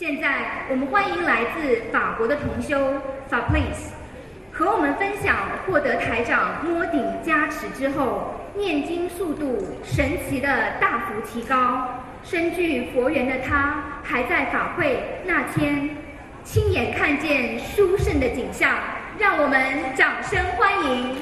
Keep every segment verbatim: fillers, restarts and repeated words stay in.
现在我们欢迎来自法国的同修 Fabrice 和我们分享获得台长摸顶加持之后，念经速度神奇的大幅提高。身具佛缘的他，还在法会那天亲眼看见殊胜的景象，让我们掌声欢迎。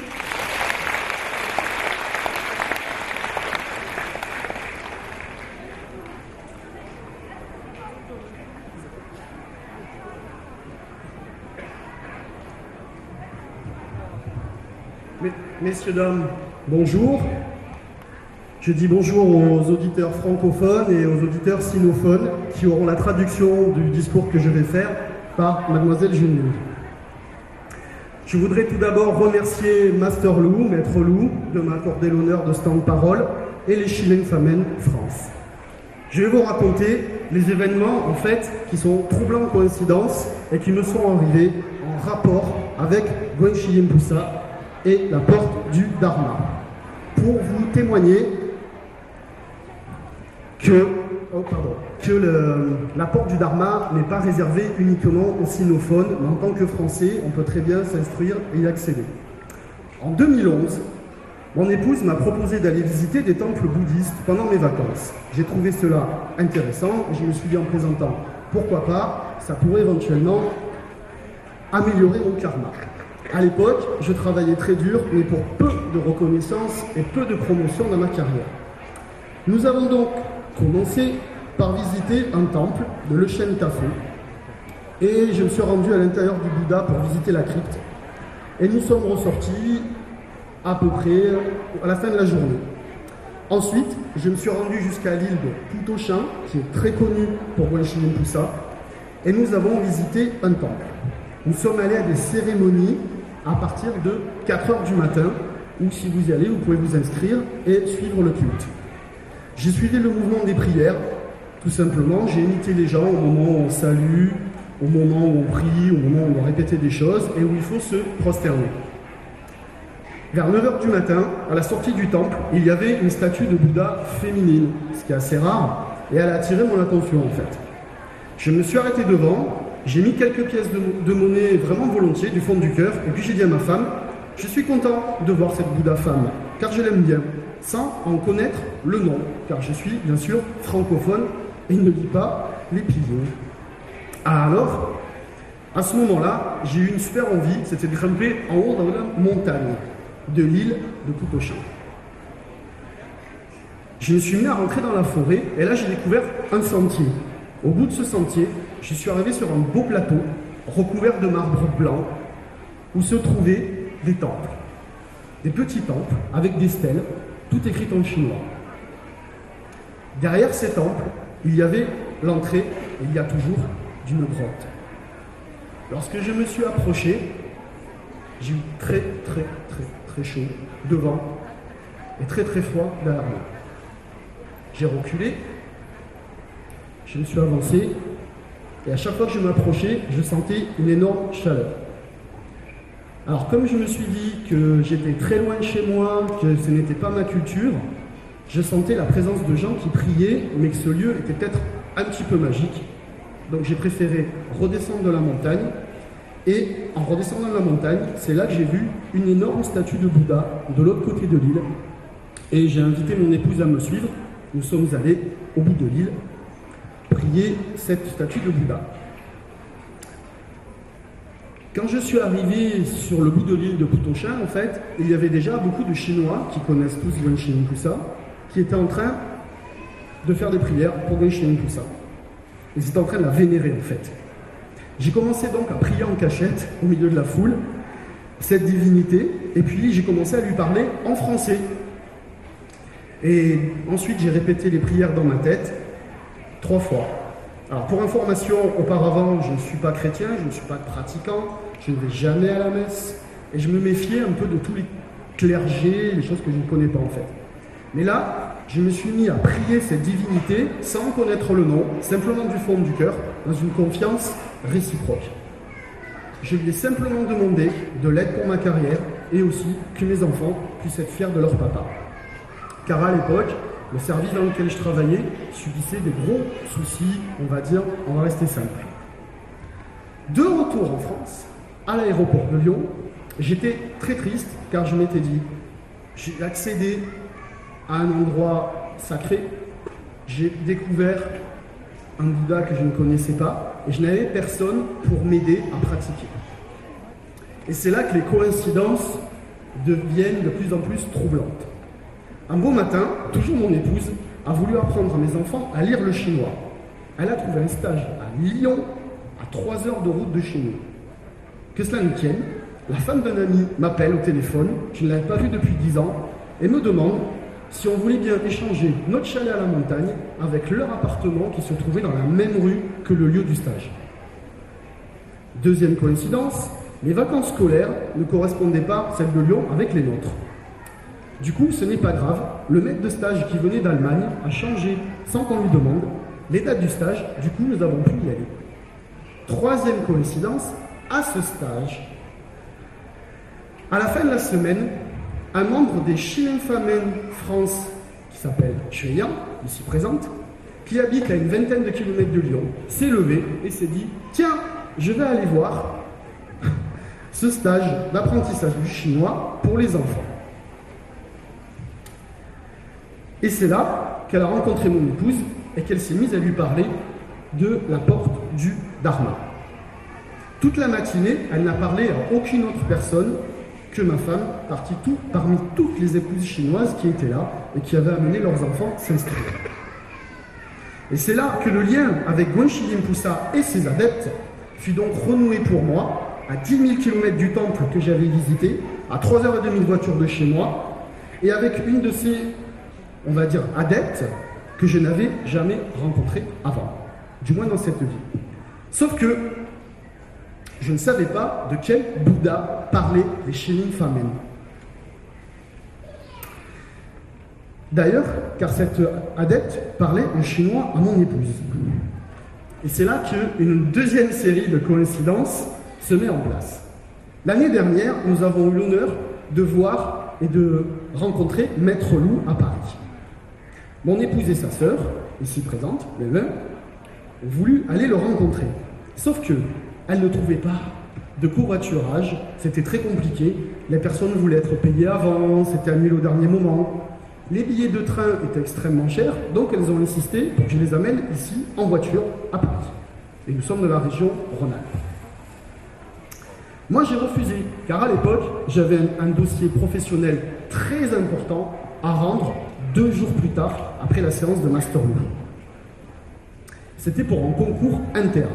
Messieurs, dames, bonjour. Je dis bonjour aux auditeurs francophones et aux auditeurs sinophones qui auront la traduction du discours que je vais faire par Mademoiselle Junli. Je voudrais tout d'abord remercier Master Lou, Maître Lou, de m'accorder l'honneur de stand parole et les Chilènes Famen France. Je vais vous raconter les événements en fait qui sont troublantes coïncidences et qui me sont arrivés en rapport avec Gwen Chilien Poussa et la porte du Dharma, pour vous témoigner que, oh pardon, que le, la porte du Dharma n'est pas réservée uniquement aux sinophones, mais en tant que Français, on peut très bien s'instruire et y accéder. En deux mille onze, mon épouse m'a proposé d'aller visiter des temples bouddhistes pendant mes vacances. J'ai trouvé cela intéressant et je me suis dit en présentant, pourquoi pas, ça pourrait éventuellement améliorer mon karma. À l'époque, je travaillais très dur, mais pour peu de reconnaissance et peu de promotion dans ma carrière. Nous avons donc commencé par visiter un temple de Le Shen Tafo. Et je me suis rendu à l'intérieur du Bouddha pour visiter la crypte. Et nous sommes ressortis à peu près à la fin de la journée. Ensuite, je me suis rendu jusqu'à l'île de Putoshan, qui est très connue pour Gwen Chilien Poussa. Et nous avons visité un temple. Nous sommes allés à des cérémonies à partir de quatre heures du matin, ou si vous y allez, vous pouvez vous inscrire et suivre le culte. J'ai suivi le mouvement des prières, tout simplement. J'ai imité les gens au moment où on salue, au moment où on prie, au moment où on répète des choses et où il faut se prosterner. Vers neuf heures du matin, à la sortie du temple, il y avait une statue de Bouddha féminine, ce qui est assez rare, et elle a attiré mon attention en fait. Je me suis arrêté devant. J'ai mis quelques pièces de, de monnaie vraiment volontiers, du fond du cœur, et puis j'ai dit à ma femme, je suis content de voir cette Bouddha femme, car je l'aime bien, sans en connaître le nom, car je suis bien sûr francophone et ne lis pas les piliers. Alors, à ce moment-là, j'ai eu une super envie, c'était de grimper en haut dans la montagne de l'île de Putoshan. Je me suis mis à rentrer dans la forêt, et là j'ai découvert un sentier. Au bout de ce sentier, je suis arrivé sur un beau plateau, recouvert de marbre blanc, où se trouvaient des temples. Des petits temples, avec des stèles, tout écrit en chinois. Derrière ces temples, il y avait l'entrée, et il y a toujours, d'une grotte. Lorsque je me suis approché, j'ai eu très très très très chaud devant, et très très froid derrière moi. J'ai reculé, je me suis avancé, et à chaque fois que je m'approchais, je sentais une énorme chaleur. Alors comme je me suis dit que j'étais très loin de chez moi, que ce n'était pas ma culture, je sentais la présence de gens qui priaient, mais que ce lieu était peut-être un petit peu magique. Donc j'ai préféré redescendre de la montagne, et en redescendant de la montagne, c'est là que j'ai vu une énorme statue de Bouddha de l'autre côté de l'île. Et j'ai invité mon épouse à me suivre. Nous sommes allés au bout de l'île prier cette statue de Bouddha. Quand je suis arrivé sur le bout de l'île de Putoshan, en fait, il y avait déjà beaucoup de Chinois qui connaissent tous Gwen Chilien Poussa, qui étaient en train de faire des prières pour Gwen Chilien Poussa. Ils étaient en train de la vénérer, en fait. J'ai commencé donc à prier en cachette, au milieu de la foule, cette divinité, et puis j'ai commencé à lui parler en français. Et ensuite, j'ai répété les prières dans ma tête, trois fois. Alors pour information, auparavant, je ne suis pas chrétien, je ne suis pas pratiquant, je ne vais jamais à la messe, et je me méfiais un peu de tous les clergés, les choses que je ne connais pas en fait. Mais là, je me suis mis à prier cette divinité sans connaître le nom, simplement du fond du cœur, dans une confiance réciproque. Je lui ai simplement demandé de l'aide pour ma carrière et aussi que mes enfants puissent être fiers de leur papa. Car à l'époque, le service dans lequel je travaillais subissait des gros soucis, on va dire, on va rester simple. De retour en France, à l'aéroport de Lyon, j'étais très triste car je m'étais dit, j'ai accédé à un endroit sacré, j'ai découvert un Bouddha que je ne connaissais pas et je n'avais personne pour m'aider à pratiquer. Et c'est là que les coïncidences deviennent de plus en plus troublantes. Un beau matin, toujours mon épouse a voulu apprendre à mes enfants à lire le chinois. Elle a trouvé un stage à Lyon, à trois heures de route de chez nous. Que cela nous tienne, la femme d'un ami m'appelle au téléphone, je ne l'avais pas vue depuis dix ans, et me demande si on voulait bien échanger notre chalet à la montagne avec leur appartement qui se trouvait dans la même rue que le lieu du stage. Deuxième coïncidence, les vacances scolaires ne correspondaient pas, celles de Lyon, avec les nôtres. Du coup, ce n'est pas grave, le maître de stage qui venait d'Allemagne a changé, sans qu'on lui demande, les dates du stage, du coup nous avons pu y aller. Troisième coïncidence, à ce stage, à la fin de la semaine, un membre des Shinenfamen France, qui s'appelle Xueyang, ici présente, qui habite à une vingtaine de kilomètres de Lyon, s'est levé et s'est dit « Tiens, je vais aller voir ce stage d'apprentissage du chinois pour les enfants. » Et c'est là qu'elle a rencontré mon épouse et qu'elle s'est mise à lui parler de la porte du Dharma. Toute la matinée, elle n'a parlé à aucune autre personne que ma femme, partie tout, parmi toutes les épouses chinoises qui étaient là et qui avaient amené leurs enfants s'inscrire. Et c'est là que le lien avec Guanxi Yinpusa et ses adeptes fut donc renoué pour moi, à dix mille kilomètres du temple que j'avais visité, à trois heures trente de voiture de chez moi, et avec une de ces, on va dire, adeptes que je n'avais jamais rencontrée avant, du moins dans cette vie. Sauf que je ne savais pas de quel Bouddha parlaient les Shinenfamen. D'ailleurs, car cette adepte parlait en chinois à mon épouse. Et c'est là qu'une deuxième série de coïncidences se met en place. L'année dernière, nous avons eu l'honneur de voir et de rencontrer Maître Lou à Paris. Mon épouse et sa sœur, ici présentes, les mêmes, ont voulu aller le rencontrer. Sauf que elle ne trouvait pas de covoiturage, c'était très compliqué, les personnes voulaient être payées avant, c'était annulé au dernier moment. Les billets de train étaient extrêmement chers, donc elles ont insisté pour que je les amène ici, en voiture, à Paris. Et nous sommes de la région Rhône-Alpes. Moi j'ai refusé, car à l'époque, j'avais un, un dossier professionnel très important à rendre deux jours plus tard, après la séance de Master Lou. C'était pour un concours interne.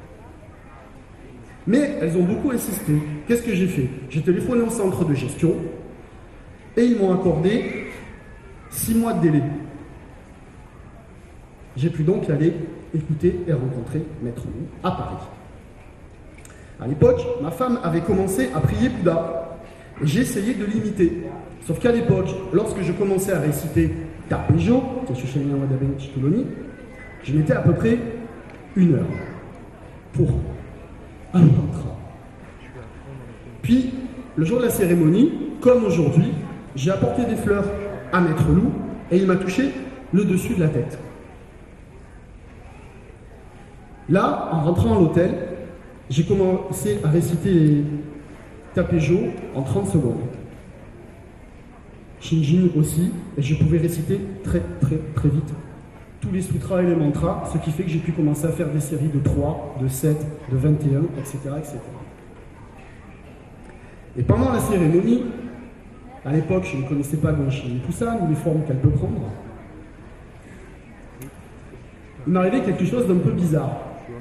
Mais elles ont beaucoup insisté. Qu'est-ce que j'ai fait? J'ai téléphoné au centre de gestion et ils m'ont accordé six mois de délai. J'ai pu donc aller écouter et rencontrer Maître Lou à Paris. À l'époque, ma femme avait commencé à prier Bouddha et j'ai essayé de l'imiter. Sauf qu'à l'époque, lorsque je commençais à réciter Tapejo, je mettais à peu près une heure pour un mantra. Puis, le jour de la cérémonie, comme aujourd'hui, j'ai apporté des fleurs à Maître Lou et il m'a touché le dessus de la tête. Là, en rentrant à l'hôtel, j'ai commencé à réciter les Tapejo en trente secondes. Shinjin aussi, et je pouvais réciter très très très vite tous les sutras et les mantras, ce qui fait que j'ai pu commencer à faire des séries de trois, de sept, de vingt et un, et cetera, et cetera. Et pendant la cérémonie, à l'époque, je ne connaissais pas Guanxi Yinpusa, ni les formes qu'elle peut prendre. Il m'arrivait quelque chose d'un peu bizarre.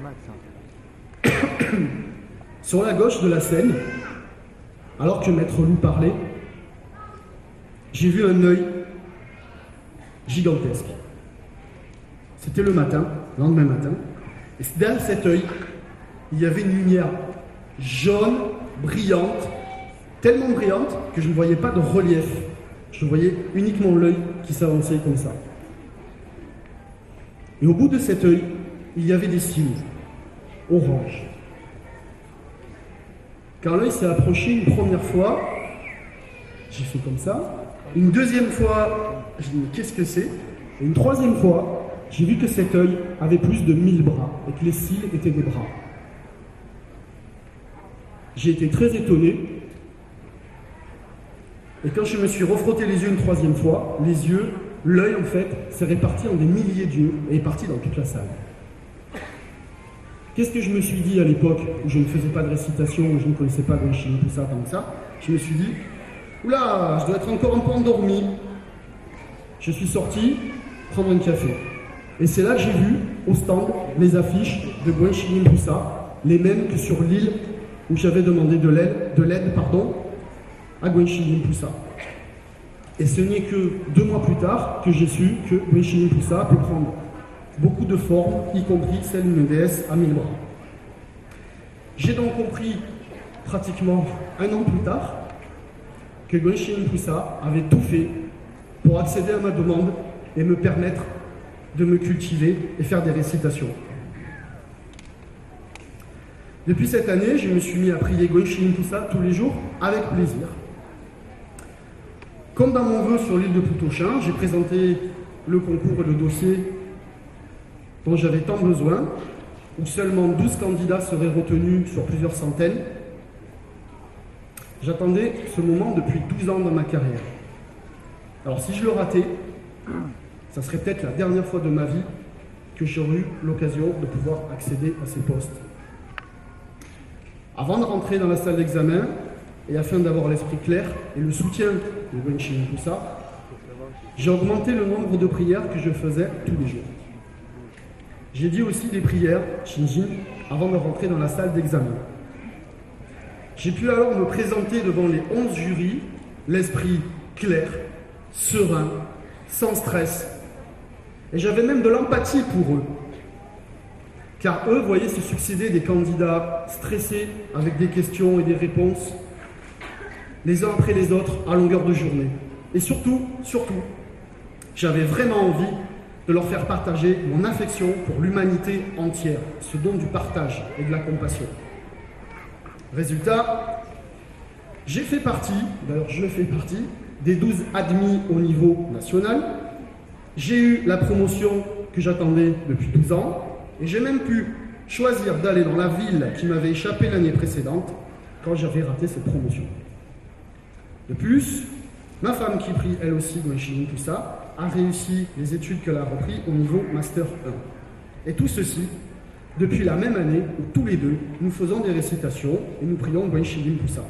Sur la gauche de la scène, alors que Maître Lou parlait, j'ai vu un œil gigantesque. C'était le matin, le lendemain matin, et derrière cet œil, il y avait une lumière jaune, brillante, tellement brillante que je ne voyais pas de relief. Je voyais uniquement l'œil qui s'avançait comme ça. Et au bout de cet œil, il y avait des signes orange. Quand l'œil s'est approché une première fois, j'ai fait comme ça. Une deuxième fois, je me dis, qu'est-ce que c'est? Et une troisième fois, j'ai vu que cet œil avait plus de mille bras et que les cils étaient des bras. J'ai été très étonné. Et quand je me suis refrotté les yeux une troisième fois, les yeux, l'œil en fait, s'est réparti en des milliers d'yeux et est parti dans toute la salle. Qu'est-ce que je me suis dit à l'époque où je ne faisais pas de récitation, où je ne connaissais pas Guan Shi Lin Pu Sa tant que ça? Je me suis dit, oula, je dois être encore un peu endormi. Je suis sorti prendre un café. Et c'est là que j'ai vu, au stand, les affiches de Guan Shi Lin Pu Sa, les mêmes que sur l'île où j'avais demandé de l'aide, de l'aide, pardon, à Guan Shi Lin Pu Sa. Et ce n'est que deux mois plus tard que j'ai su que Guan Shi Lin Pu Sa peut prendre beaucoup de formes, y compris celle d'une déesse à mille bras. J'ai donc compris, pratiquement un an plus tard, que Guan Shi Lin Pu Sa avait tout fait pour accéder à ma demande et me permettre de me cultiver et faire des récitations. Depuis cette année, je me suis mis à prier Guan Shi Lin Pu Sa tous les jours avec plaisir. Comme dans mon vœu sur l'île de Poutochin, j'ai présenté le concours et le dossier dont j'avais tant besoin, où seulement douze candidats seraient retenus sur plusieurs centaines. J'attendais ce moment depuis douze ans dans ma carrière. Alors si je le ratais, ça serait peut-être la dernière fois de ma vie que j'aurais eu l'occasion de pouvoir accéder à ces postes. Avant de rentrer dans la salle d'examen, et afin d'avoir l'esprit clair et le soutien de Guan Shi Lin Pu Sa, j'ai augmenté le nombre de prières que je faisais tous les jours. J'ai dit aussi des prières, Shinjin, avant de rentrer dans la salle d'examen. J'ai pu alors me présenter devant les onze jurys, l'esprit clair, serein, sans stress. Et j'avais même de l'empathie pour eux. Car eux voyaient se succéder des candidats stressés avec des questions et des réponses, les uns après les autres, à longueur de journée. Et surtout, surtout, j'avais vraiment envie de leur faire partager mon affection pour l'humanité entière, ce don du partage et de la compassion. Résultat, j'ai fait partie, d'ailleurs je fais partie, des douze admis au niveau national. J'ai eu la promotion que j'attendais depuis douze ans, et j'ai même pu choisir d'aller dans la ville qui m'avait échappé l'année précédente, quand j'avais raté cette promotion. De plus, ma femme qui prie elle aussi Guan Shi Lin Pu Sa a réussi les études qu'elle a repris au niveau Master un. Et tout ceci, depuis la même année où tous les deux, nous faisons des récitations et nous prions Guan Shi Lin Pu Sa.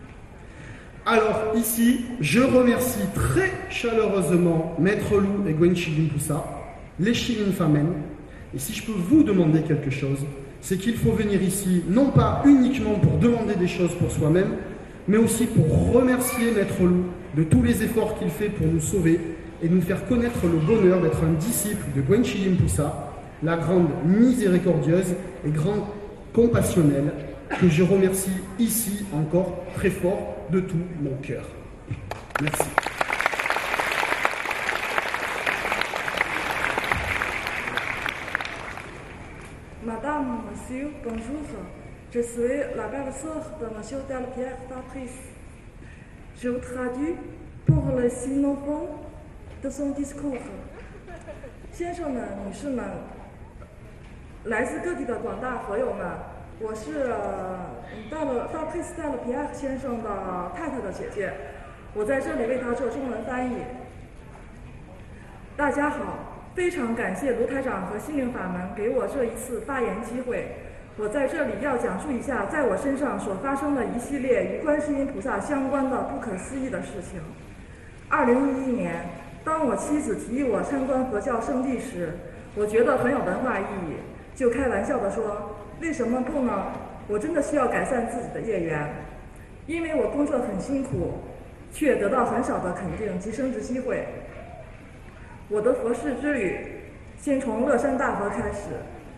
Alors ici, je remercie très chaleureusement Maître Lou et Guan Shi Lin Pu Sa, les Shilin Famen. Et si je peux vous demander quelque chose, c'est qu'il faut venir ici, non pas uniquement pour demander des choses pour soi-même, mais aussi pour remercier Maître Lou de tous les efforts qu'il fait pour nous sauver et nous faire connaître le bonheur d'être un disciple de Guan Shi Lin Pu Sa, la grande miséricordieuse et grande compassionnelle, que je remercie ici encore très fort de tout mon cœur. Merci. Madame, Monsieur, bonjour. Je suis la belle-sœur de Monsieur Delpierre Patrice. Je vous traduis pour le sinophone de son discours. 先生们、女士们，来自各地的广大佛友们，我是戴了大佩斯戴了皮埃克先生的太太的姐姐，我在这里为他做中文翻译。大家好，非常感谢卢台长和心灵法门给我这一次发言机会。我在这里要讲述一下在我身上所发生的一系列与观世音菩萨相关的不可思议的事情。二零一一年，当我妻子提议我参观佛教圣地时，我觉得很有文化意义，就开玩笑地说：“为什么不呢？我真的需要改善自己的业缘，因为我工作很辛苦，却得到很少的肯定及升职机会。我的佛事之旅先从乐山大佛开始。”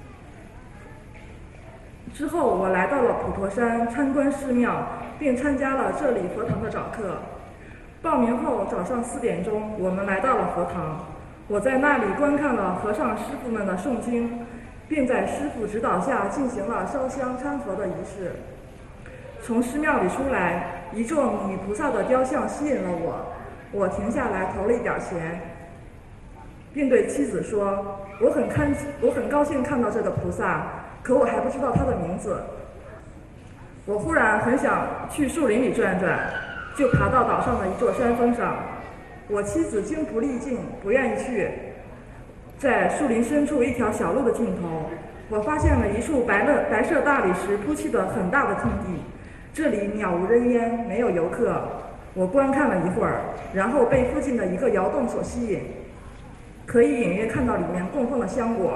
之后，我来到了普陀山参观寺庙，并参加了这里佛堂的早课。报名后，早上四点钟，我们来到了佛堂。我在那里观看了和尚师傅们的诵经，并在师傅指导下进行了烧香参佛的仪式。从寺庙里出来，一座女菩萨的雕像吸引了我，我停下来投了一点钱。 并对妻子说：“我很看，我很高兴看到这个菩萨，可我还不知道他的名字。”我忽然很想去树林里转转，就爬到岛上的一座山峰上。我妻子精疲力尽，不愿意去。在树林深处一条小路的尽头，我发现了一处白乐白色大理石铺砌的很大的空地，这里鸟无人烟，没有游客。我观看了一会儿，然后被附近的一个窑洞所吸引，可以隐约看到里面供奉的香果。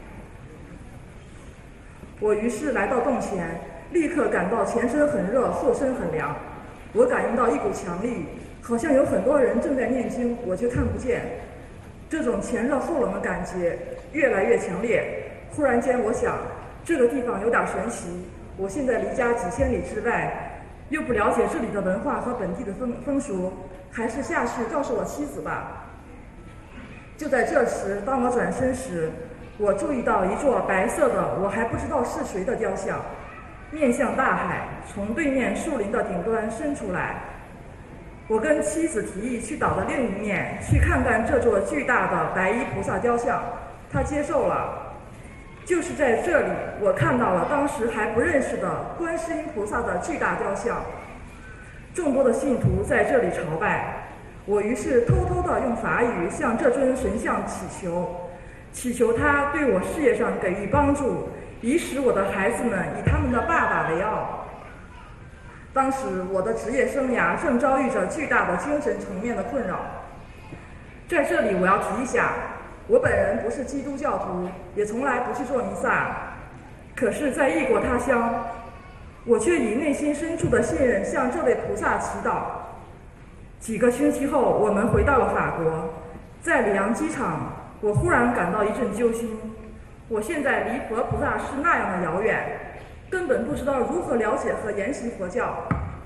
我于是来到洞前，立刻感到前身很热，后身很凉。我感应到一股强力，好像有很多人正在念经，我却看不见。这种前热后冷的感觉越来越强烈。忽然间，我想这个地方有点神奇。我现在离家几千里之外，又不了解这里的文化和本地的风风俗，还是下去告诉我妻子吧。就在这时，当我转身时，我注意到一座白色的我还不知道是谁的雕像，面向大海，从对面树林的顶端伸出来。我跟妻子提议去岛的另一面去看看这座巨大的白衣菩萨雕像，她接受了。就是在这里，我看到了当时还不认识的观世音菩萨的巨大雕像。众多的信徒在这里朝拜，我于是偷偷地用法语向这尊神像祈求，祈求他对我事业上给予帮助，以使我的孩子们以他们的爸爸为傲。当时我的职业生涯正遭遇着巨大的精神层面的困扰。在这里我要提一下，我本人不是基督教徒，也从来不去做弥撒。可是在异国他乡，我却以内心深处的信任向这位菩萨祈祷。几个星期后，我们回到了法国，在里昂机场，我忽然感到一阵揪心。我现在离佛菩萨是那样的遥远，根本不知道如何了解和研习佛教。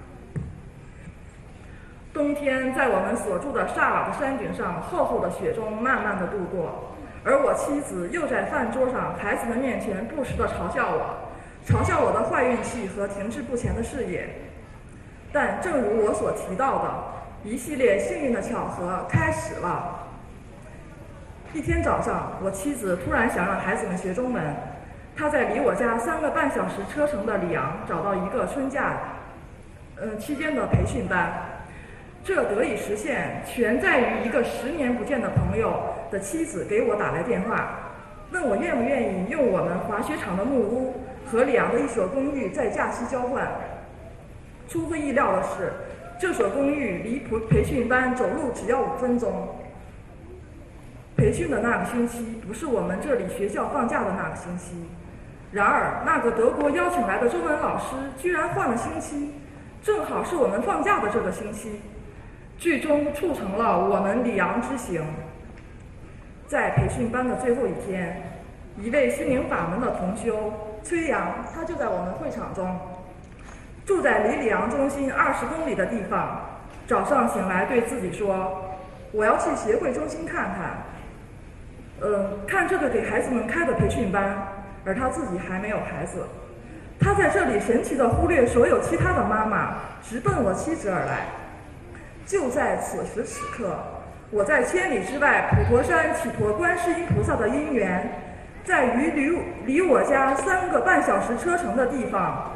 冬天在我们所住的萨瓦的山顶上，厚厚的雪中慢慢的度过，而我妻子又在饭桌上孩子们面前不时地嘲笑我，嘲笑我的坏运气和停滞不前的事业。但正如我所提到的，一系列幸运的巧合开始了。一天早上，我妻子突然想让孩子们学中文，她在离我家三个半小时车程的里昂找到一个春假，呃期间的培训班。这得以实现，全在于一个十年不见的朋友的妻子给我打来电话，问我愿不愿意用我们滑雪场的木屋和里昂的一所公寓在假期交换。出乎意料的是，这所公寓离培训班走路只要五分钟。培训的那个星期不是我们这里学校放假的那个星期，然而那个德国邀请来的中文老师居然换了星期，正好是我们放假的这个星期，最终促成了我们里昂之行。在培训班的最后一天，一位心灵法门的同修崔阳，他就在我们会场中，住在离里昂中心二十公里的地方。早上醒来对自己说，我要去协会中心看看，呃，看这个给孩子们开的培训班，而他自己还没有孩子。他在这里神奇地忽略所有其他的妈妈，直奔我妻子而来。就在此时此刻，我在千里之外普陀山祈托观世音菩萨的因缘，在于离离我家三个半小时车程的地方，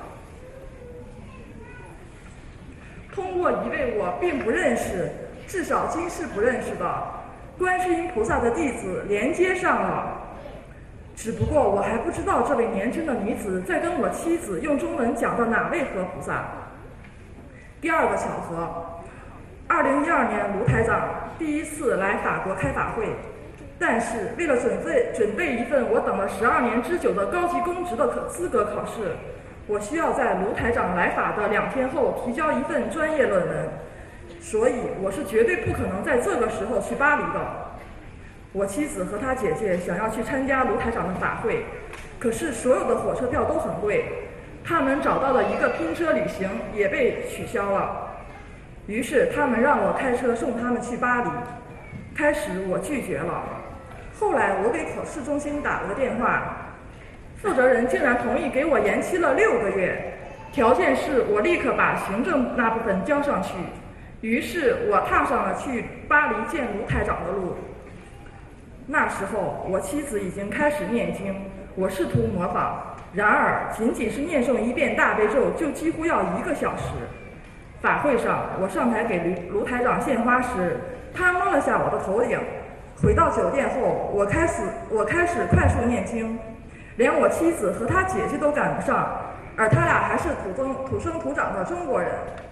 通过一位我并不认识，至少今世不认识的观世音菩萨的弟子连接上了。只不过我还不知道这位年轻的女子在跟我妻子用中文讲的哪位佛菩萨。第二个巧合，二零一二年卢台长第一次来法国开法会，但是为了准备准备一份我等了十二年之久的高级公职的可资格考试，我需要在卢台长来法的两天后提交一份专业论文，所以我是绝对不可能在这个时候去巴黎的。我妻子和她姐姐想要去参加卢台长的法会，可是所有的火车票都很贵，他们找到了一个拼车旅行也被取消了。于是他们让我开车送他们去巴黎。开始我拒绝了，后来我给考试中心打了个电话，负责人竟然同意给我延期了六个月，条件是我立刻把行政那部分交上去。于是我踏上了去巴黎见卢台长的路。 那时候我妻子已经开始念经，我试图模仿，然而仅仅是念诵一遍大悲咒就几乎要一个小时。法会上，我上台给卢台长献花时，他摸了下我的头顶。回到酒店后，我开始我开始快速念经，连我妻子和她姐姐都赶不上，而他俩还是土生土生土长的中国人。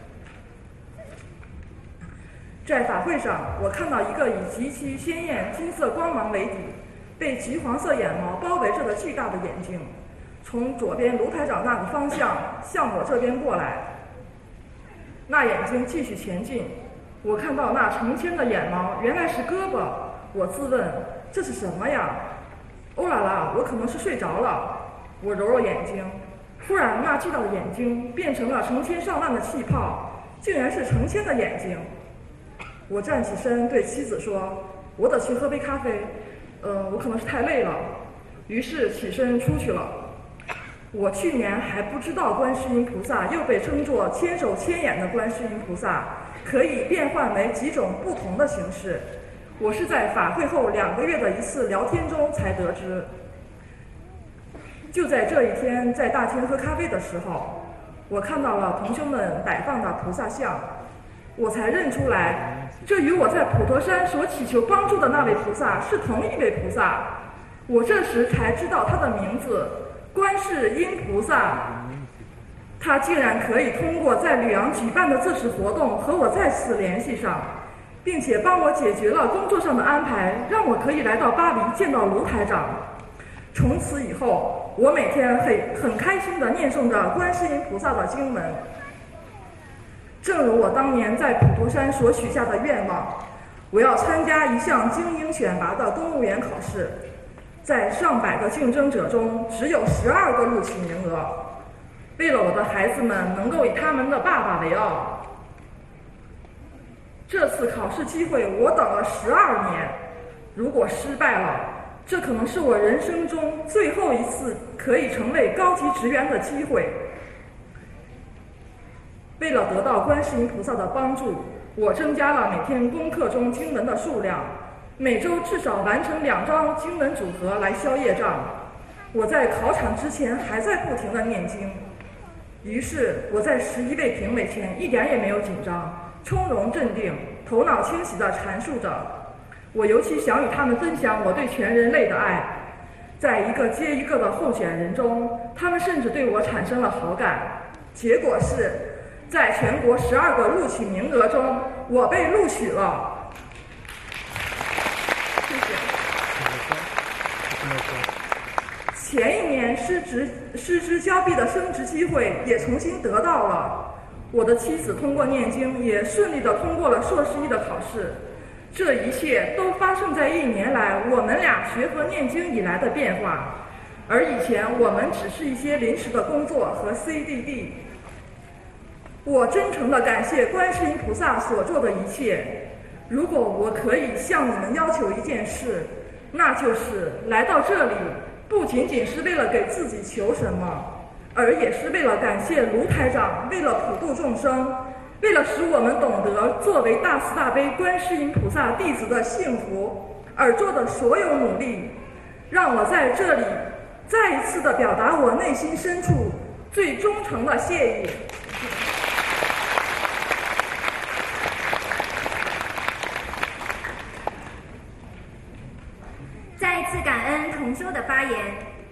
在法会上，我看到一个以极其鲜艳金色光芒为底，被橘黄色眼毛包围着的巨大的眼睛，从左边卢台长那个方向向我这边过来。那眼睛继续前进，我看到那成千的眼毛原来是胳膊，我自问这是什么呀？欧啦啦，我可能是睡着了。我揉揉眼睛，突然那巨大的眼睛变成了成千上万的气泡，竟然是成千的眼睛。我站起身对妻子说：“我得去喝杯咖啡，呃，我可能是太累了。”于是起身出去了。我去年还不知道观世音菩萨又被称作千手千眼的观世音菩萨，可以变换为几种不同的形式。我是在法会后两个月的一次聊天中才得知。就在这一天，在大厅喝咖啡的时候，我看到了同修们摆放的菩萨像，我才认出来，这与我在普陀山所祈求帮助的那位菩萨是同一位菩萨。我这时才知道他的名字，观世音菩萨。他竟然可以通过在吕阳举办的这次活动和我再次联系上，并且帮我解决了工作上的安排，让我可以来到巴黎见到卢台长。从此以后，我每天很很开心地念诵着观世音菩萨的经文。正如我当年在普陀山所许下的愿望，我要参加一项精英选拔的公务员考试，在上百个竞争者中只有十二个录取名额。为了我的孩子们能够以他们的爸爸为傲，这次考试机会我等了十二年。如果失败了，这可能是我人生中最后一次可以成为高级职员的机会。为了得到观世音菩萨的帮助，我增加了每天功课中经文的数量，每周至少完成两张经文组合来消业障。我在考场之前还在不停地念经。于是我在十一位评委前一点也没有紧张，从容镇定，头脑清晰地阐述着。我尤其想与他们分享我对全人类的爱。在一个接一个的候选人中，他们甚至对我产生了好感。结果是，在全国十二个录取名额中，我被录取了。谢谢。前一年失职失之交臂的升职机会也重新得到了。我的妻子通过念经也顺利地通过了硕士一的考试。这一切都发生在一年来我们俩学和念经以来的变化，而以前我们只是一些临时的工作和 C D D。 我真诚地感谢观世音菩萨所做的一切。如果我可以向你们要求一件事，那就是来到这里不仅仅是为了给自己求什么，而也是为了感谢卢台长，为了普度众生，为了使我们懂得作为大慈大悲观世音菩萨弟子的幸福而做的所有努力。让我在这里再一次地表达我内心深处最忠诚的谢意。 再一次感恩同修的发言。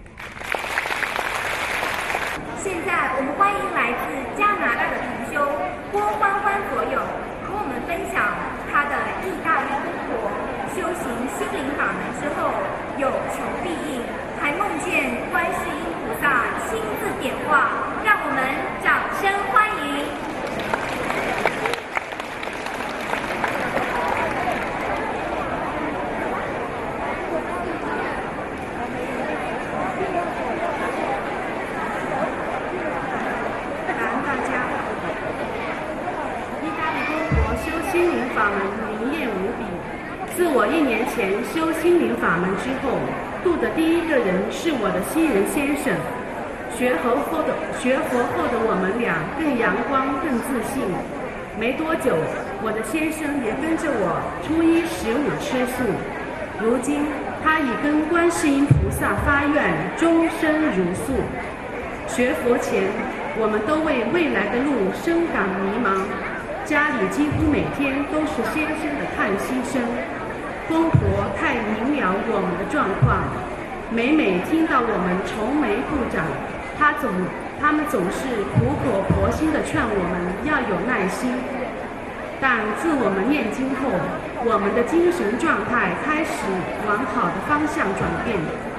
现在我们欢迎来自加拿大的同修郭欢欢佛友和我们分享他的意大利公婆修行心灵法门之后有求必应，还梦见观世音菩萨亲自点化，让我们掌声欢迎。 自我一年前修心灵法门之后，度的第一个人是我的新人先生。学佛后的学佛后的我们俩更阳光、更自信。没多久，我的先生也跟着我初一十五吃素。如今他已跟观世音菩萨发愿，终身如素。学佛前，我们都为未来的路深感迷茫，家里几乎每天都是先生的叹息声。公婆太明了我们的状况，每每听到我们愁眉不展，他总他们总是苦口婆心地劝我们要有耐心。但自我们念经后，我们的精神状态开始往好的方向转变，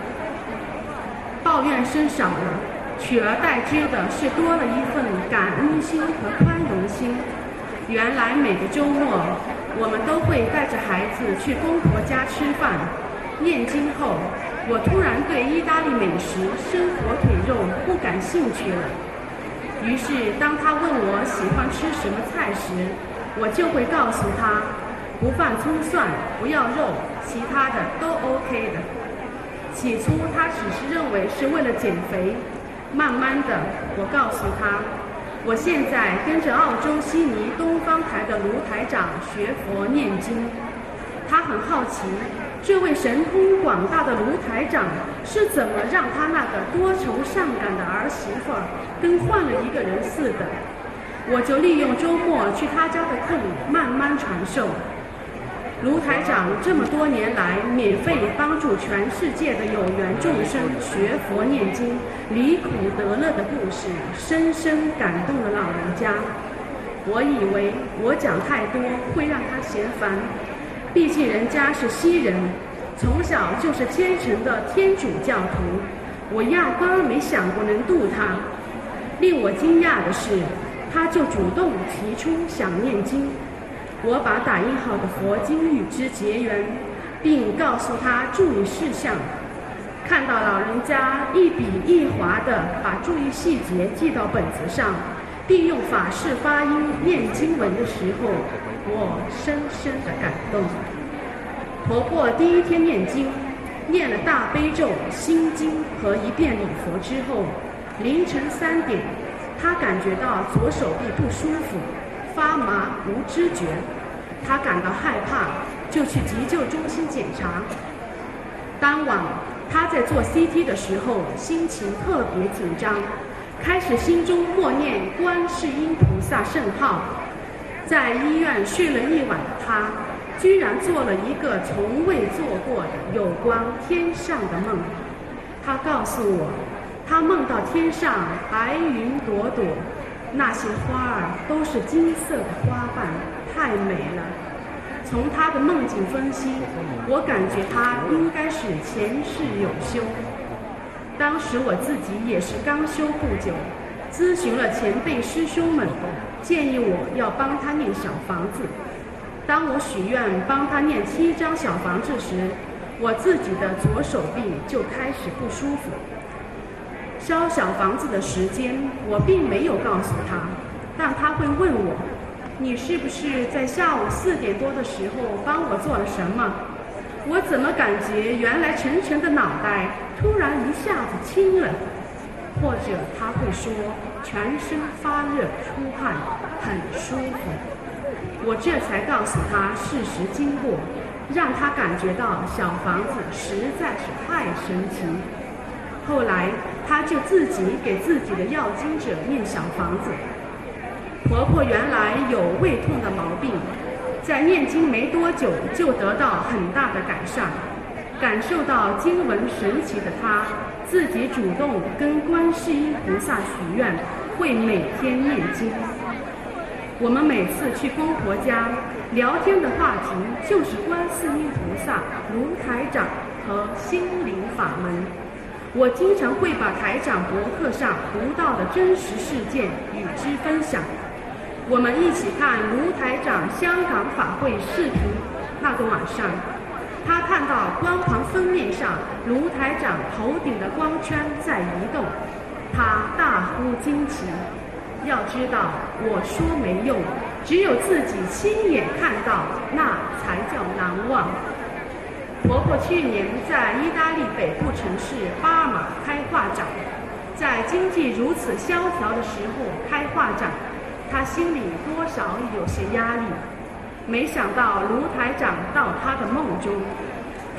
抱怨声少了，取而代之的是多了一份感恩心和宽容心。原来每个周末，我们都会带着孩子去公婆家吃饭。念经后，我突然对意大利美食生火腿肉不感兴趣了。于是，当他问我喜欢吃什么菜时，我就会告诉他，不放葱蒜，不要肉，其他的都 OK 的。起初他只是认为是为了减肥，慢慢的我告诉他，我现在跟着澳洲悉尼东方台的卢台长学佛念经。他很好奇，这位神通广大的卢台长是怎么让他那个多愁善感的儿媳妇儿跟换了一个人似的。我就利用周末去他家的空慢慢传授。卢台长这么多年来免费帮助全世界的有缘众生学佛念经、离苦得乐的故事，深深感动了老人家。我以为我讲太多会让他嫌烦，毕竟人家是西人，从小就是虔诚的天主教徒，我压根儿没想过能度他。令我惊讶的是，他就主动提出想念经。我把打印好的佛经与之结缘，并告诉他注意事项。看到老人家一笔一划地把注意细节记到本子上，并用法式发音念经文的时候，我深深的感动。婆婆第一天念经，念了大悲咒、心经和一遍礼佛之后，凌晨三点，她感觉到左手臂不舒服，发麻无知觉。她感到害怕，就去急救中心检查。当晚，她在做 C T 的时候，心情特别紧张，开始心中默念观世音菩萨圣号。在医院睡了一晚的她，居然做了一个从未做过的有关天上的梦。她告诉我，她梦到天上白云朵朵，那些花儿都是金色的花瓣，太美了。从她的梦境分析，我感觉她应该是前世有修。当时我自己也是刚修不久，咨询了前辈师兄们，建议我要帮她念小房子。当我许愿帮她念七张小房子时，我自己的左手臂就开始不舒服。烧小房子的时间我并没有告诉她，但她会问我，你是不是在下午四点多的时候帮我做了什么？我怎么感觉原来沉沉的脑袋突然一下子轻了？或者她会说全身发热出汗，很舒服。我这才告诉她事实经过，让她感觉到小房子实在是太神奇。后来她就自己给自己的要经者念小房子。婆婆原来有胃痛的毛病，在念经没多久就得到很大的改善。感受到经文神奇的她，自己主动跟观世音菩萨许愿，会每天念经。我们每次去公婆家，聊天的话题就是观世音菩萨、卢台长和心灵法门。我经常会把台长博客上读到的真实事件与之分享。我们一起看卢台长香港法会视频。那个晚上，他看到光盘封面上卢台长头顶的光圈在移动，他大呼惊奇。要知道，我说没用，只有自己亲眼看到，那才叫难忘。婆婆去年在意大利北部城市巴尔马开画展，在经济如此萧条的时候开画展，她心里多少有些压力。没想到卢台长到她的梦中，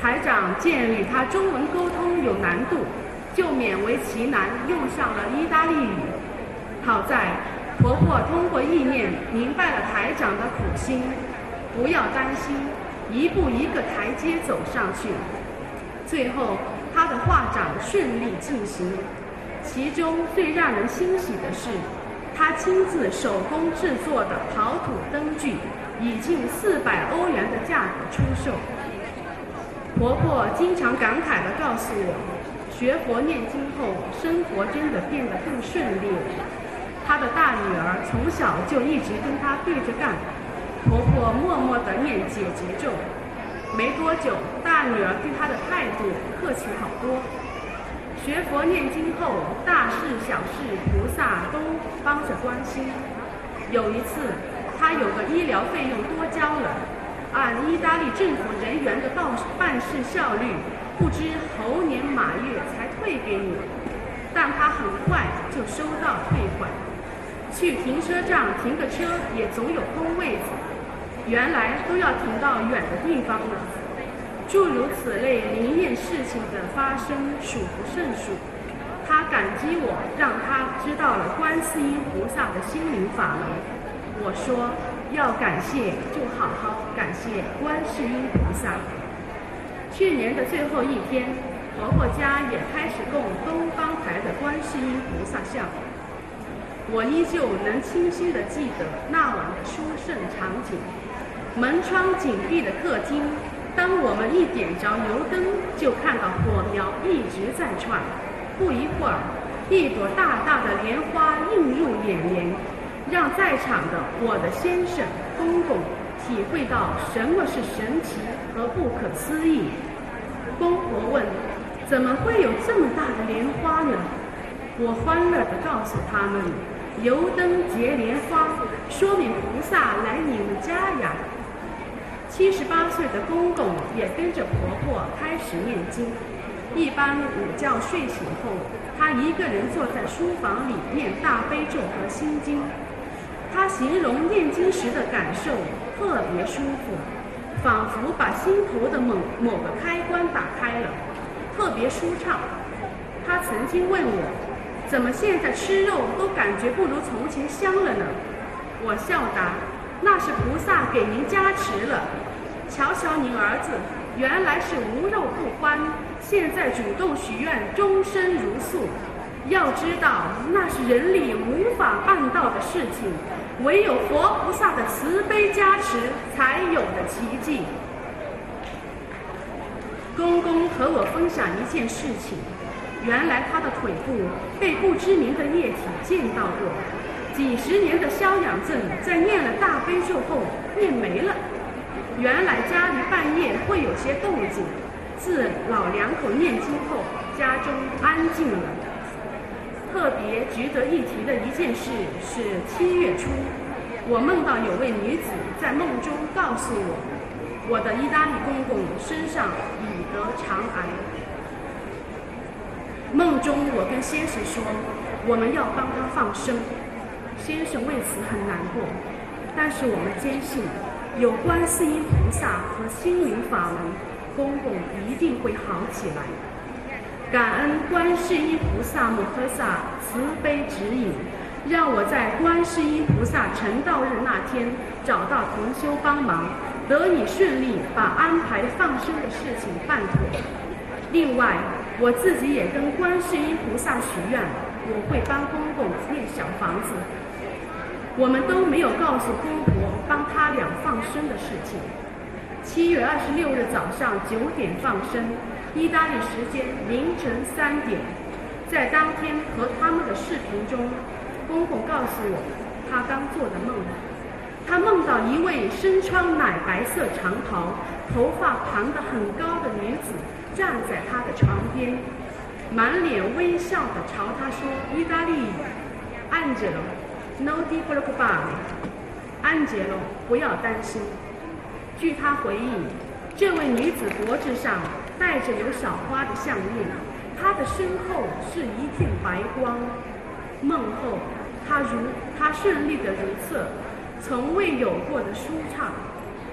台长见与他中文沟通有难度，就勉为其难用上了意大利语。好在婆婆通过意念明白了台长的苦心，不要担心，一步一个台阶走上去。最后她的画展顺利进行，其中最让人欣喜的是，她亲自手工制作的陶土灯具以近四百欧元的价格出售。婆婆经常感慨地告诉我，学佛念经后，生活真的变得更顺利了。她的大女儿从小就一直跟她对着干，婆婆默默地念解结咒。没多久，大女儿对她的态度客气好多。学佛念经后，大事小事菩萨都帮着关心。有一次，她有个医疗费用多交了，按意大利政府人员的办办事效率，不知猴年马月才退给你，但她很快就收到退款。去停车场停个车也总有空位子，原来都要停到远的地方了。诸如此类灵验事情的发生数不胜数。他感激我，让他知道了观世音菩萨的心灵法门。我说要感谢就好好感谢观世音菩萨。去年的最后一天，婆婆家也开始供东方台的观世音菩萨像。我依旧能清晰地记得那晚的殊胜场景。门窗紧闭的客厅，当我们一点着油灯，就看到火苗一直在窜。不一会儿，一朵大大的莲花映入眼帘，让在场的我的先生、公公体会到什么是神奇和不可思议。公婆问：“怎么会有这么大的莲花呢？”我欢乐地告诉他们：“油灯结莲花，说明菩萨来你们家呀。”七十八岁的公公也跟着婆婆开始念经。一般午觉睡醒后，他一个人坐在书房里念大悲咒和心经。他形容念经时的感受特别舒服，仿佛把心头的某某个开关打开了，特别舒畅。他曾经问我，怎么现在吃肉都感觉不如从前香了呢？我笑答，那是菩萨给您加持了。瞧瞧您儿子，原来是无肉不欢，现在主动许愿终身如素。要知道，那是人力无法办到的事情，唯有佛菩萨的慈悲加持才有的奇迹。公公和我分享一件事情，原来他的腿部被不知名的液体溅到过，几十年的消痒症在念了大悲咒后念没了。原来家里半夜会有些动静，自老两口念经后，家中安静了。特别值得一提的一件事是七月初，我梦到有位女子在梦中告诉我，我的意大利公公身上已得肠癌。梦中我跟先生说，我们要帮他放生，先生为此很难过，但是我们坚信有观世音菩萨和心灵法门，公公一定会好起来。感恩观世音菩萨摩诃萨慈悲指引，让我在观世音菩萨成道日那天找到同修帮忙，得以顺利把安排放生的事情办妥。另外，我自己也跟观世音菩萨许愿，我会帮公公念小房子。我们都没有告诉公婆帮他俩放生的事情。七月二十六日早上九点放生，意大利时间凌晨三点。在当天和他们的视频中，公公告诉我他刚做的梦。他梦到一位身穿奶白色长袍、头发盘得很高的女子站在他的床边，满脸微笑地朝他说意大利语 Angelo No ti preoccupare， 安杰罗，不要担心。据他回忆，这位女子脖子上戴着有小花的项链，她的身后是一片白光。梦后，她如她顺利的如厕，从未有过的舒畅。说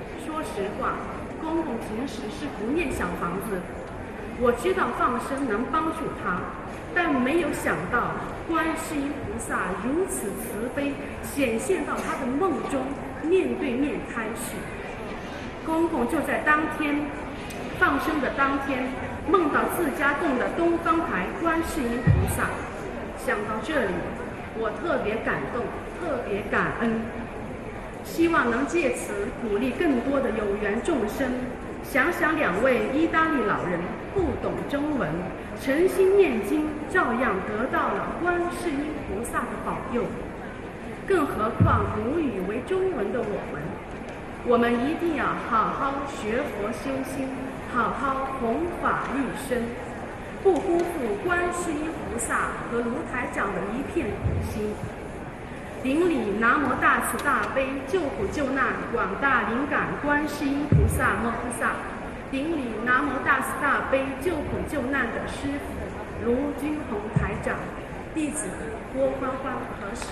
实话，公公平时是不念小房子。我知道放生能帮助他，但没有想到观世音菩萨如此慈悲，显现到他的梦中，面对面开示。公公就在当天放生的当天，梦到自家供的东方台观世音菩萨。想到这里，我特别感动，特别感恩，希望能借此鼓励更多的有缘众生。想想两位意大利老人不懂中文，诚心念经，照样得到了观世音菩萨的保佑。更何况母语为中文的我们，我们一定要好好学佛修心，好好弘法利生，不辜负观世音菩萨和卢台长的一片苦心。顶礼南无大慈大悲救苦救难广大灵感观世音菩萨摩诃萨，顶礼南无大慈大悲救苦救难的师父卢军宏台长，弟子郭欢欢合十。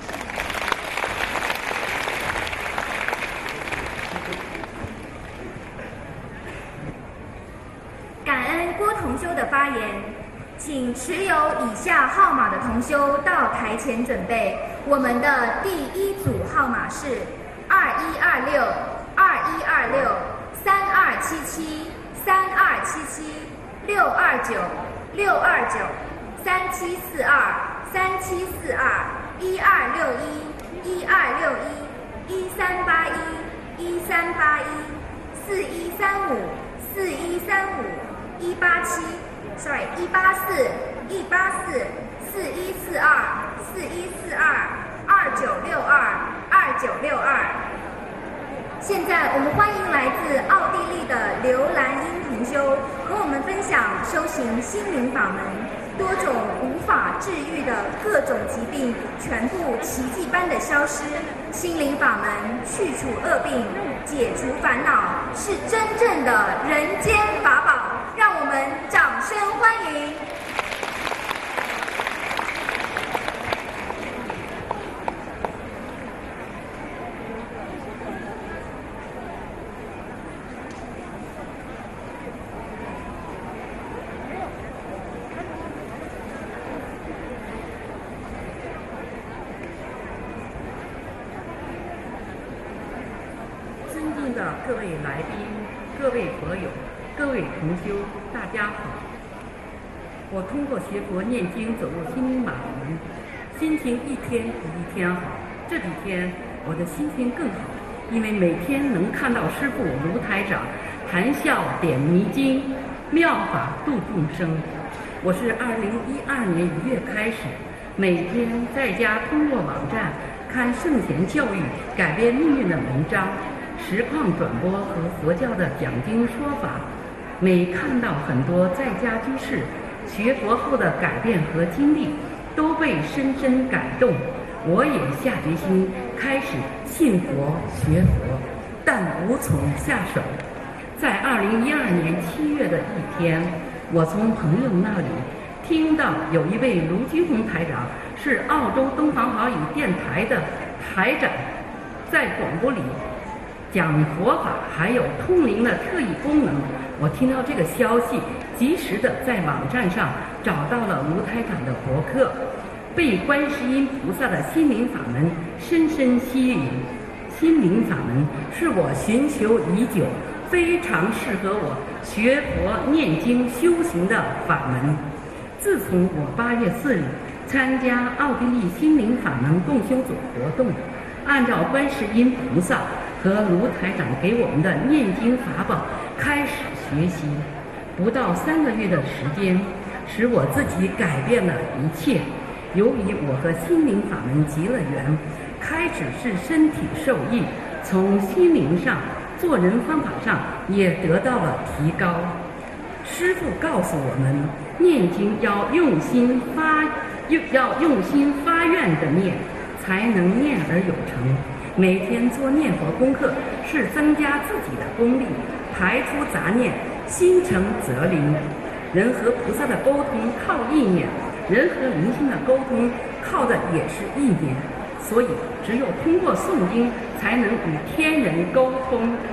感恩郭同修的发言，请持有以下号码的同修到台前准备。我们的第一组号码是二一二六、二一二六、三二七七、三二七七、六二九、六二九、三七四二、三七四二、一二六一、一二六一、一三八一、一三八一、四一三五、四一三五。一八七 ，sorry， 一八四，一八四，四一四二，四一四二，二九六二，二九六二。现在我们欢迎来自奥地利的刘兰英同修，和我们分享修行心灵法门，多种无法治愈的各种疾病，全部奇迹般的消失。心灵法门去除恶病，解除烦恼，是真正的人间法宝。让我们掌声欢迎！ 尊敬的各位来宾、各位佛友、各位同修，大家好！我通过学佛念经走入心灵法门，心情一天比一天好。这几天我的心情更好，因为每天能看到师父卢台长谈笑点迷津，妙法度众生。我是二零一二年一月开始，每天在家通过网站看圣贤教育改变命运的文章，实况转播和佛教的讲经说法。每看到很多在家居士学佛后的改变和经历，都被深深感动。我也下决心开始信佛学佛，但无从下手。在二零一二年七月的一天，我从朋友那里听到有一位卢军宏台长是澳洲东方华语电台的台长，在广播里讲佛法还有通灵的特异功能。我听到这个消息，及时的在网站上找到了卢台长的博客，被观世音菩萨的心灵法门深深吸引。心灵法门是我寻求已久，非常适合我学佛念经修行的法门。自从我八月四日参加奥地利心灵法门共修组活动，按照观世音菩萨和卢台长给我们的念经法宝开始学习，不到三个月的时间，使我自己改变了一切。由于我和心灵法门结了缘，开始是身体受益，从心灵上、做人方法上也得到了提高。师父告诉我们，念经要用心发，要用心发愿的念，才能念而有成。每天做念佛功课是增加自己的功力，排除杂念，心诚则灵。人和菩萨的沟通靠意念，人和灵性的沟通靠的也是意念，所以只有通过诵经才能与天人沟通。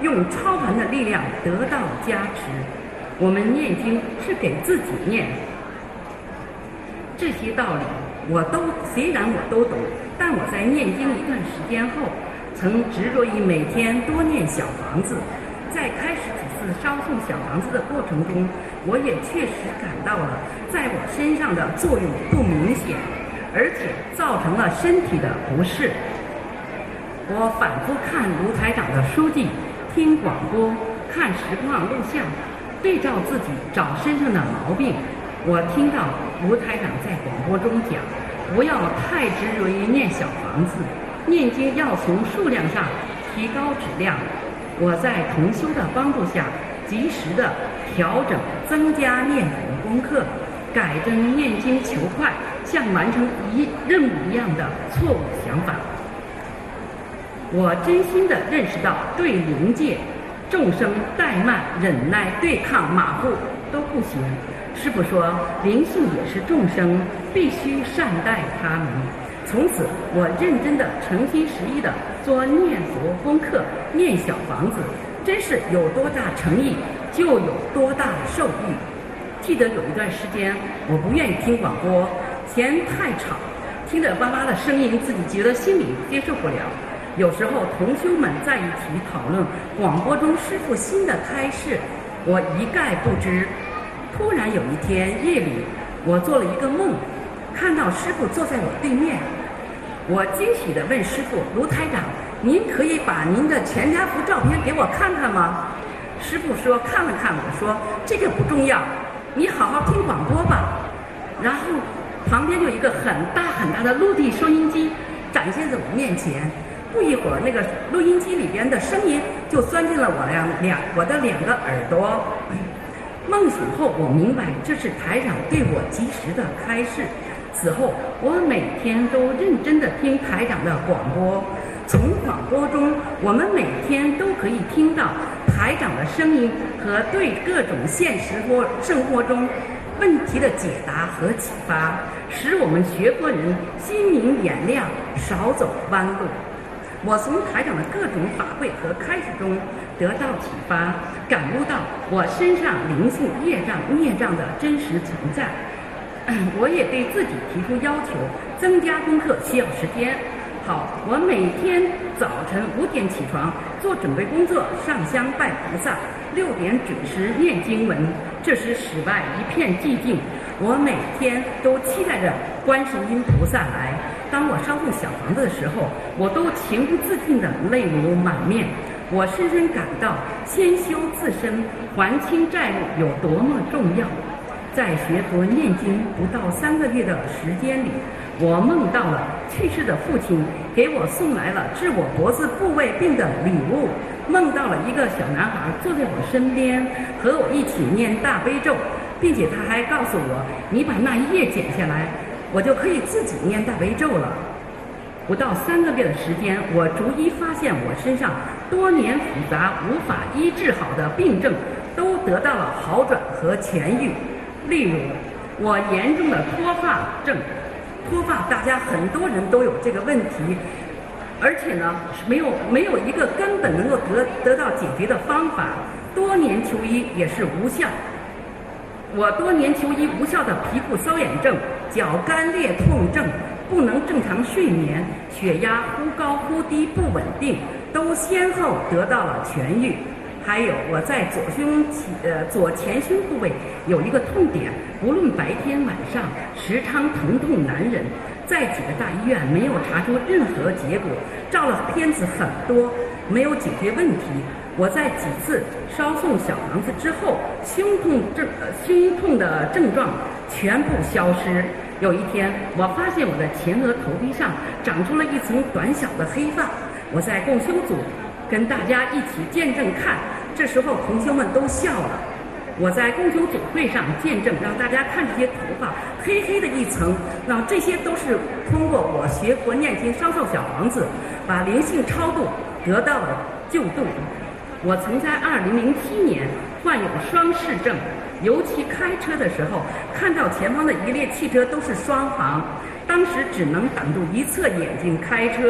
用超凡的力量得到加持。我们念经是给自己念，这些道理我都虽然我都懂，但我在念经一段时间后，曾执着于每天多念小房子。在开始几次烧送小房子的过程中，我也确实感到了在我身上的作用不明显，而且造成了身体的不适。我反复看卢台长的书记，听广播，看实况录像，对照自己找身上的毛病。我听到卢台长在广播中讲，不要太执着于念小房子，念经要从数量上提高质量。我在同修的帮助下，及时的调整、增加念佛功课，改正念经求快、像完成一任务一样的错误想法。我真心的认识到，对灵界众生怠慢、忍耐、对抗、马虎都不行。师父说，灵性也是众生，必须善待他们。从此，我认真的、诚心实意的做念佛功课、念小房子，真是有多大诚意，就有多大受益。记得有一段时间，我不愿意听广播，嫌太吵，听着爸妈的声音，自己觉得心里接受不了。有时候同修们在一起讨论广播中师父新的开示，我一概不知。突然有一天夜里，我做了一个梦，看到师父坐在我对面。我惊喜地问师父：“卢台长，您可以把您的全家福照片给我看看吗？”师父说：“看了看。”我说：“这个不重要，你好好听广播吧。”然后旁边就有一个很大很大的陆地收音机展现在我面前。不一会儿，那个录音机里边的声音就钻进了我两两我的两个耳朵。梦醒后，我明白这是台长对我及时的开示。此后，我每天都认真地听台长的广播。从广播中，我们每天都可以听到台长的声音和对各种现实或生活中问题的解答和启发，使我们学佛人心明眼亮，少走弯路。我从台长的各种法会和开示中得到启发，感悟到我身上灵性业障孽障的真实存在。我也对自己提出要求，增加功课需要时间。好，我每天早晨五点起床做准备工作，上香拜菩萨，六点准时念经文。这时室外一片寂静，我每天都期待着观世音菩萨来。当我烧送小房子的时候，我都情不自禁的泪流满面。我深深感到先修自身，还清债务有多么重要。在学佛念经不到三个月的时间里，我梦到了去世的父亲给我送来了治我脖子部位病的礼物，梦到了一个小男孩坐在我身边，和我一起念大悲咒，并且他还告诉我，你把那一页剪下来，我就可以自己念大悲咒了。不到三个月的时间，我逐一发现我身上多年复杂无法医治好的病症都得到了好转和痊愈。例如，我严重的脱发症，脱发大家很多人都有这个问题，而且呢，没有没有一个根本能够得得到解决的方法，多年求医也是无效。我多年求医无效的皮肤瘙痒症、脚干裂痛症、不能正常睡眠、血压忽高忽低不稳定，都先后得到了痊愈。还有我在左胸呃左前胸部位有一个痛点，不论白天晚上时常疼痛难忍，在几个大医院没有查出任何结果，照了片子很多，没有解决问题。我在几次烧送小房子之后，胸痛症呃胸痛的症状全部消失。有一天，我发现我的前额头皮上长出了一层短小的黑发，我在共修组跟大家一起见证看，这时候同修们都笑了。我在共修组会上见证，让大家看这些头发黑黑的一层，那这些都是通过我学佛念经烧送小房子，把灵性超度得到了救度。我曾在二零零七年患有双视症，尤其开车的时候，看到前方的一列汽车都是双行，当时只能挡住一侧眼睛开车。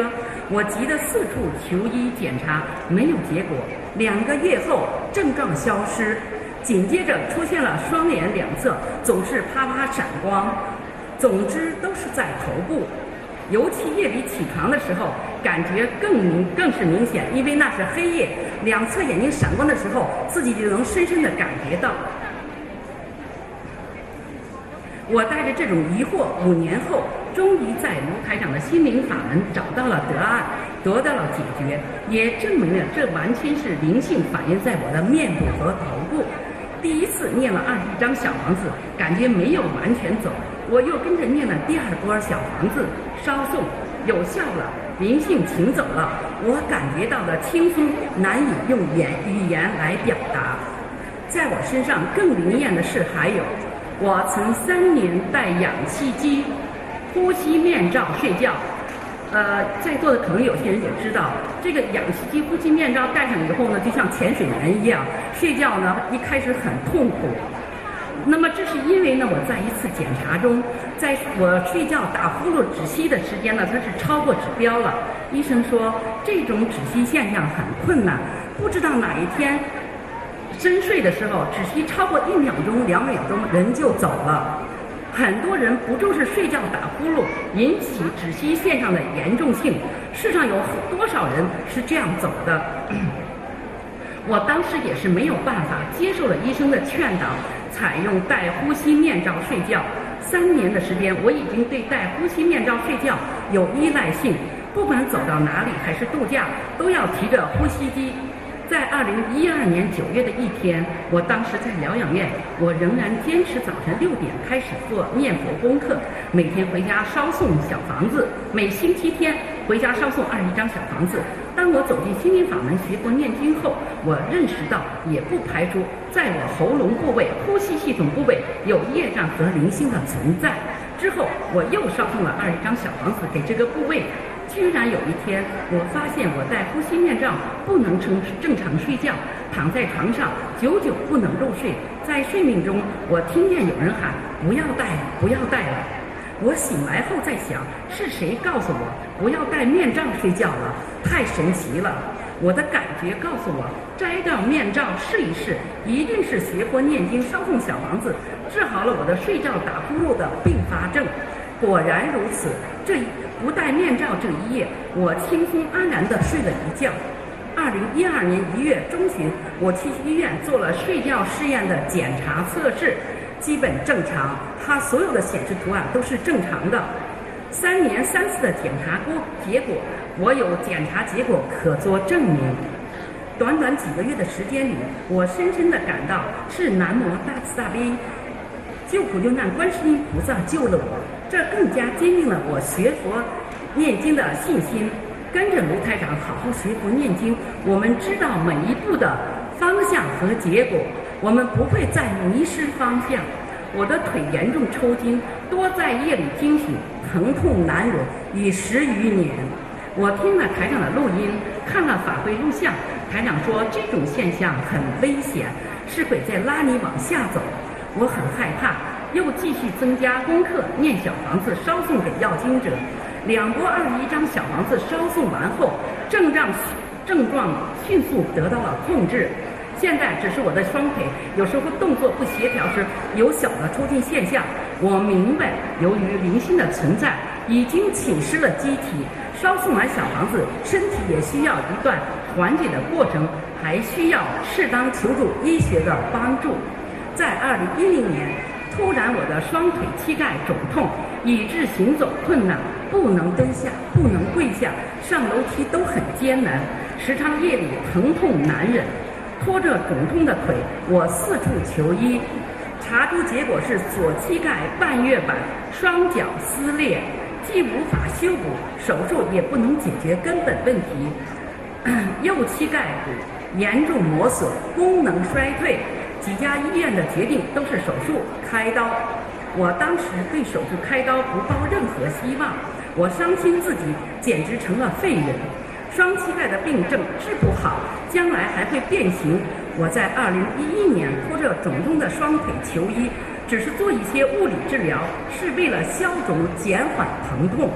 我急得四处求医检查，没有结果。两个月后，症状消失，紧接着出现了双眼两侧总是啪啪闪光，总之都是在头部。尤其夜里起床的时候，感觉更明更是明显，因为那是黑夜，两侧眼睛闪光的时候，自己就能深深地感觉到。我带着这种疑惑，五年后，终于在卢台长的心灵法门找到了答案，得到了解决，也证明了这完全是灵性反映在我的面部和头部。第一次念了二十一张小房子，感觉没有完全走，我又跟着念了第二波小房子，烧送有效了，灵性请走了，我感觉到的轻松难以用言语言来表达。在我身上更灵验的是，还有我曾三年戴氧气机、呼吸面罩睡觉。呃，在座的可能有些人也知道，这个氧气机、呼吸面罩戴上以后呢，就像潜水员一样，睡觉呢一开始很痛苦。那么这是因为呢，我在一次检查中，在我睡觉打呼噜止息的时间呢，它是超过指标了。医生说这种止息现象很困难，不知道哪一天深睡的时候止息超过一秒钟、两秒钟，人就走了。很多人不重视睡觉打呼噜引起止息现象的严重性，世上有多少人是这样走的？我当时也是没有办法，接受了医生的劝导，采用戴呼吸面罩睡觉。三年的时间，我已经对戴呼吸面罩睡觉有依赖性，不管走到哪里还是度假，都要提着呼吸机。在二零一二年九月的一天，我当时在疗养院，我仍然坚持早晨六点开始做念佛功课，每天回家烧送小房子，每星期天回家烧送二十一张小房子。当我走进心灵法门学佛念经后，我认识到，也不排除在我喉咙部位、呼吸系统部位有业障和灵性的存在。之后，我又烧送了二十张小房子给这个部位。居然有一天，我发现我戴呼吸面罩不能正正常睡觉，躺在床上久久不能入睡。在睡梦中，我听见有人喊：“不要戴了，不要戴了。”我醒来后在想，是谁告诉我不要戴面罩睡觉了？太神奇了！我的感觉告诉我，摘掉面罩试一试，一定是学佛念经烧送小房子，治好了我的睡觉打呼噜的并发症。果然如此，这不戴面罩这一夜，我轻松安然地睡了一觉。二零一二年一月中旬，我去医院做了睡觉试验的检查测试，基本正常，它所有的显示图案都是正常的。三年三次的检查过结果，我有检查结果可作证明。短短几个月的时间里，我深深地感到是南无大慈大悲救苦救难观世音菩萨救了我，这更加坚定了我学佛念经的信心。跟着卢台长好好学佛念经，我们知道每一步的方向和结果，我们不会再迷失方向。我的腿严重抽筋，多在夜里惊醒，疼痛难忍，已十余年。我听了台长的录音，看了法会录像，台长说这种现象很危险，是会再拉你往下走。我很害怕，又继续增加功课，念小房子烧送给要经者。两波二十一张小房子烧送完后，症状症状迅速得到了控制。现在只是我的双腿有时候动作不协调时有小的抽筋现象。我明白，由于灵性的存在，已经侵蚀了机体。烧送完小房子，身体也需要一段缓解的过程，还需要适当求助医学的帮助。在二零一零年，突然我的双腿膝盖肿痛，以致行走困难，不能蹲下，不能跪下，上楼梯都很艰难，时常夜里疼痛难忍。拖着肿痛的腿，我四处求医，查出结果是左膝盖半月板，双脚撕裂，既无法修补，手术也不能解决根本问题。右膝盖骨严重磨损，功能衰退。几家医院的决定都是手术开刀，我当时对手术开刀不抱任何希望，我伤心自己简直成了废人。双膝盖的病症治不好，将来还会变形。我在二零一一年拖着肿痛的双腿求医，只是做一些物理治疗，是为了消肿减缓疼痛。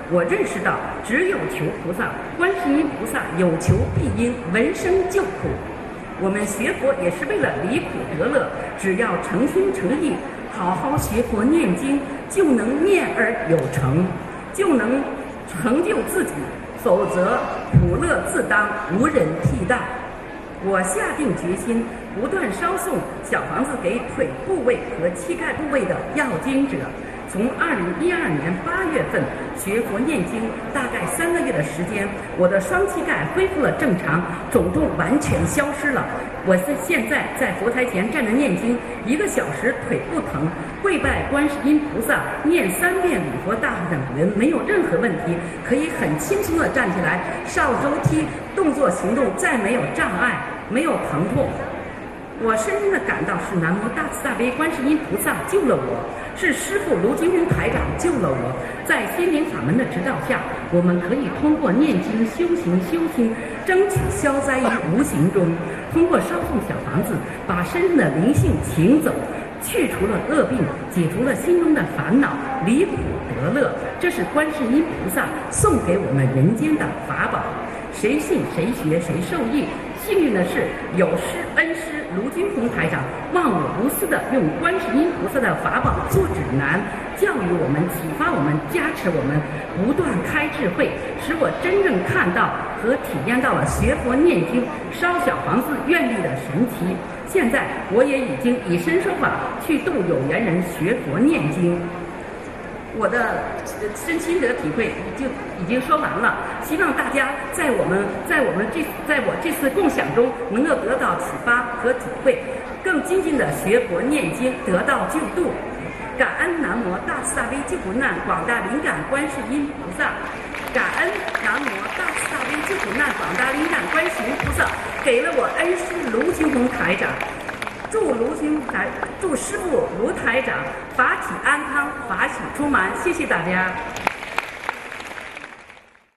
我认识到，只有求菩萨、观世音菩萨有求必应，闻声救苦。我们学佛也是为了离苦得乐，只要诚心诚意，好好学佛念经，就能念而有成，就能成就自己，否则苦乐自当，无人替代。我下定决心，不断烧送小房子给腿部位和膝盖部位的要经者。从二零一二年八月份学佛念经，大概三个月的时间，我的双膝盖恢复了正常，肿痛完全消失了。我是现在在佛台前站着念经，一个小时腿不疼，跪拜观世音菩萨，念三遍礼佛大忏悔文，没有任何问题，可以很轻松地站起来，上楼梯，动作行动再没有障碍，没有疼痛。我深深地感到是南无大慈大悲观世音菩萨救了我，是师父卢金红台长救了我。在心灵法门的指导下，我们可以通过念经修行修心，争取消灾于无形中。通过烧送小房子，把身上的灵性请走，去除了恶病，解除了心中的烦恼，离苦得乐。这是观世音菩萨送给我们人间的法宝，谁信谁学谁受益。幸运的是，有师恩师卢金红台长忘我无私地用观世音菩萨的法宝做指南，教育我们，启发我们，加持我们，不断开智慧，使我真正看到和体验到了学佛念经、烧小房子愿力的神奇。现在我也已经以身说法，去度有缘人学佛念经。我的身心得体会就已经说完了，希望大家在我们在我们这在我这次共享中能够得到启发和体会，更精进的学佛念经，得到救度。感恩南无大慈大悲救苦难广大灵感观世音菩萨，感恩南无大慈大悲救苦难广大灵感观世音菩萨给了我恩师卢金红台长。祝卢金台，祝师父卢台长法体安康，法喜充满，谢谢大家。